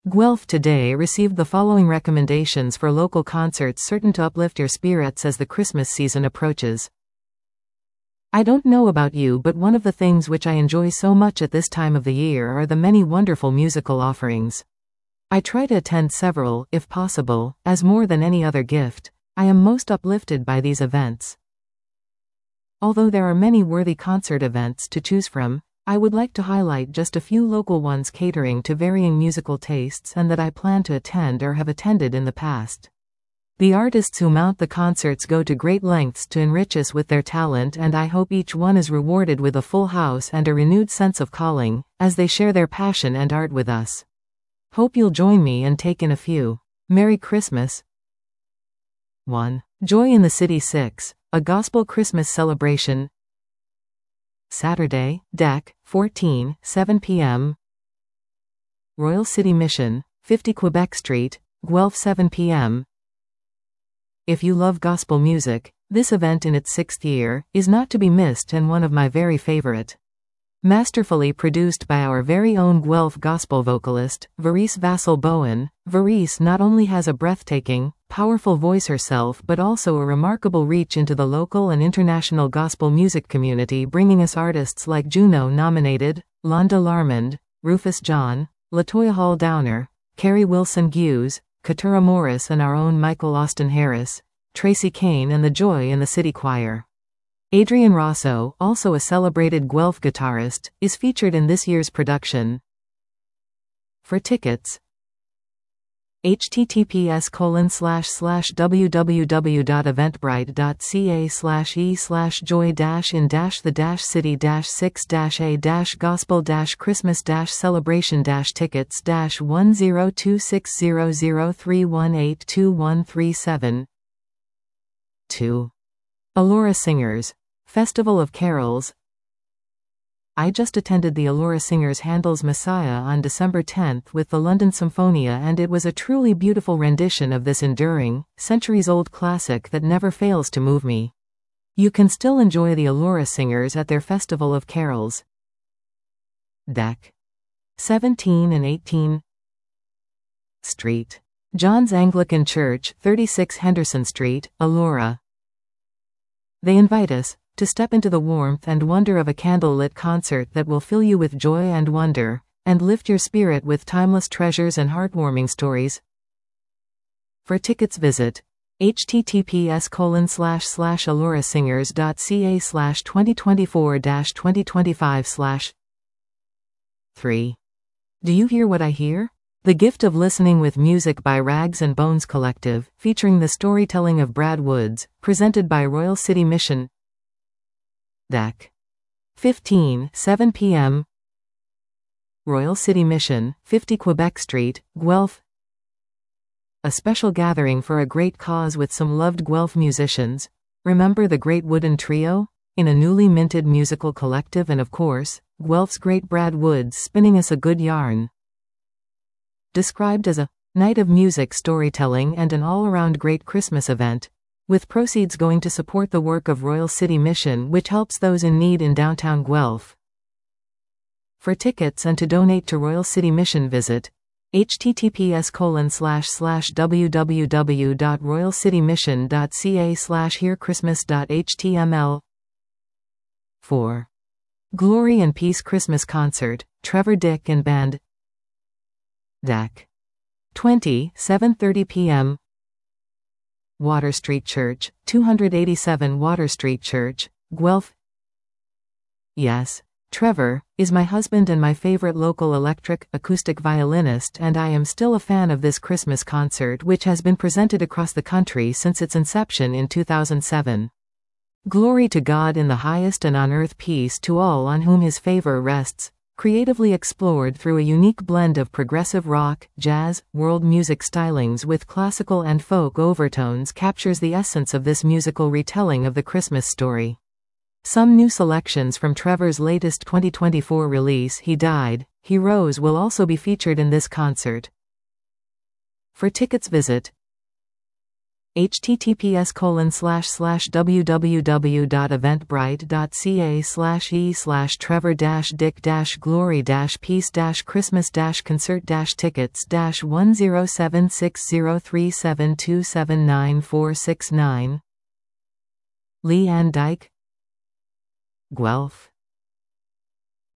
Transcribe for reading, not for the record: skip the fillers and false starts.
Guelph Today received the following recommendations for local concerts certain to uplift your spirits as the Christmas season approaches. I don't know about you, but one of the things which I enjoy so much at this time of the year are the many wonderful musical offerings. I try to attend several, if possible, as more than any other gift. I am most uplifted by these events. Although there are many worthy concert events to choose from, I would like to highlight just a few local ones catering to varying musical tastes and that I plan to attend or have attended in the past. The artists who mount the concerts go to great lengths to enrich us with their talent, and I hope each one is rewarded with a full house and a renewed sense of calling, as they share their passion and art with us. Hope you'll join me and take in a few. Merry Christmas. 1. Joy in the City 6, a gospel Christmas celebration. Saturday, Dec. 14, 7 p.m. Royal City Mission, 50 Quebec Street, Guelph 7 p.m. If you love gospel music, this event in its 6th year is not to be missed and one of my very favorite. Masterfully produced by our very own Guelph gospel vocalist, Verice Vassal-Bowen, Verice not only has a breathtaking, powerful voice herself but also a remarkable reach into the local and international gospel music community, bringing us artists like Juno-nominated Londa Larmond, Rufus John, Latoya Hall Downer, Carrie Wilson Hughes, Katura Morris and our own Michael Austin Harris, Tracy Kane and the Joy in the City Choir. Adrian Rosso, also a celebrated Guelph guitarist, is featured in this year's production. For tickets, https://www.eventbrite.ca/e/joy-in-the-city-6-city-gospel-christmas-celebration-tickets-1026003182137. 2. Alora Singers, Festival of Carols. I just attended the Alora Singers' Handel's Messiah on December 10th with the London Symphonia, and it was a truly beautiful rendition of this enduring, centuries-old classic that never fails to move me. You can still enjoy the Alora Singers at their Festival of Carols. Dec. 17 and 18 Street. John's Anglican Church, 36 Henderson Street, Alora. They invite us to step into the warmth and wonder of a candlelit concert that will fill you with joy and wonder, and lift your spirit with timeless treasures and heartwarming stories. For tickets, visit https://alorasingers.ca/2024-2025/. 3. Do you hear what I hear? The Gift of Listening with Music by Rags and Bones Collective, featuring the storytelling of Brad Woods, presented by Royal City Mission. Dec. 15, 7 p.m. Royal City Mission, 50 Quebec Street, Guelph. A special gathering for a great cause with some loved Guelph musicians. Remember the Great Wooden Trio? In a newly minted musical collective, and of course, Guelph's great Brad Woods spinning us a good yarn. Described as a night of music, storytelling and an all-around great Christmas event, with proceeds going to support the work of Royal City Mission, which helps those in need in downtown Guelph. For tickets and to donate to Royal City Mission, visit https://www.royalcitymission.ca/hearchristmas.html. 4. Glory and Peace Christmas Concert, Trevor Dick and Band. Dec. 20, 7:30 p.m. Water Street Church, 287 Water Street Church, Guelph. Yes, Trevor is my husband and my favorite local electric acoustic violinist, and I am still a fan of this Christmas concert, which has been presented across the country since its inception in 2007. Glory to God in the highest, and on earth peace to all on whom his favor rests. Creatively explored through a unique blend of progressive rock, jazz, world music stylings with classical and folk overtones, captures the essence of this musical retelling of the Christmas story. Some new selections from Trevor's latest 2024 release, He Died, He Rose, will also be featured in this concert. For tickets, visit https://www.eventbrite.ca/e/trevor-dick-glory-peace-christmas-concert-tickets-1076037279469. Lee Ann Dyke, Guelph.